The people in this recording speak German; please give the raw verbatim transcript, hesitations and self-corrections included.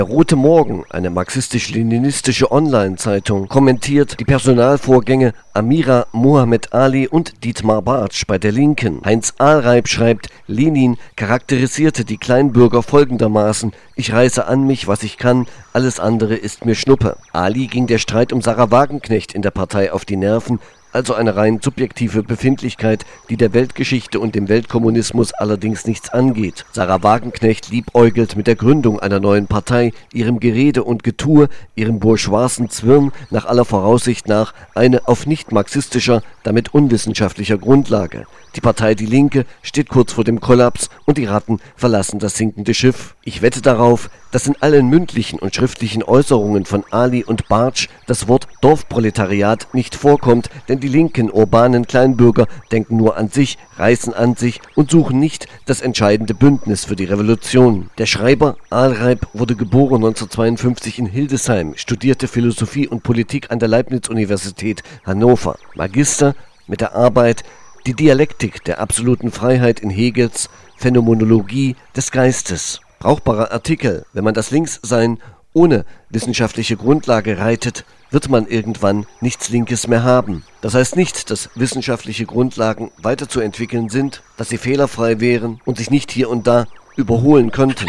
Der Rote Morgen, eine marxistisch-leninistische Online-Zeitung, kommentiert die Personalvorgänge Amira Mohamed Ali und Dietmar Bartsch bei der Linken. Heinz Ahlreib schreibt, Lenin charakterisierte die Kleinbürger folgendermaßen: Ich reiße an mich, was ich kann, alles andere ist mir Schnuppe. Ali ging der Streit um Sarah Wagenknecht in der Partei auf die Nerven, also eine rein subjektive Befindlichkeit, die der Weltgeschichte und dem Weltkommunismus allerdings nichts angeht. Sarah Wagenknecht liebäugelt mit der Gründung einer neuen Partei, ihrem Gerede und Getue, ihrem bourgeoisen Zwirn nach aller Voraussicht nach eine auf nicht marxistischer, damit unwissenschaftlicher Grundlage. Die Partei Die Linke steht kurz vor dem Kollaps und die Ratten verlassen das sinkende Schiff. Ich wette darauf, dass in allen mündlichen und schriftlichen Äußerungen von Ali und Bartsch das Wort Dorfproletariat nicht vorkommt, denn die linken urbanen Kleinbürger denken nur an sich, reißen an sich und suchen nicht das entscheidende Bündnis für die Revolution. Der Schreiber Ahlreib wurde geboren neunzehnhundertzweiundfünfzig in Hildesheim, studierte Philosophie und Politik an der Leibniz-Universität Hannover, Magister mit der Arbeit Die Dialektik der absoluten Freiheit in Hegels Phänomenologie des Geistes. Brauchbarer Artikel: Wenn man das Linkssein ohne wissenschaftliche Grundlage reitet, wird man irgendwann nichts Linkes mehr haben. Das heißt nicht, dass wissenschaftliche Grundlagen weiterzuentwickeln sind, dass sie fehlerfrei wären und sich nicht hier und da überholen könnten.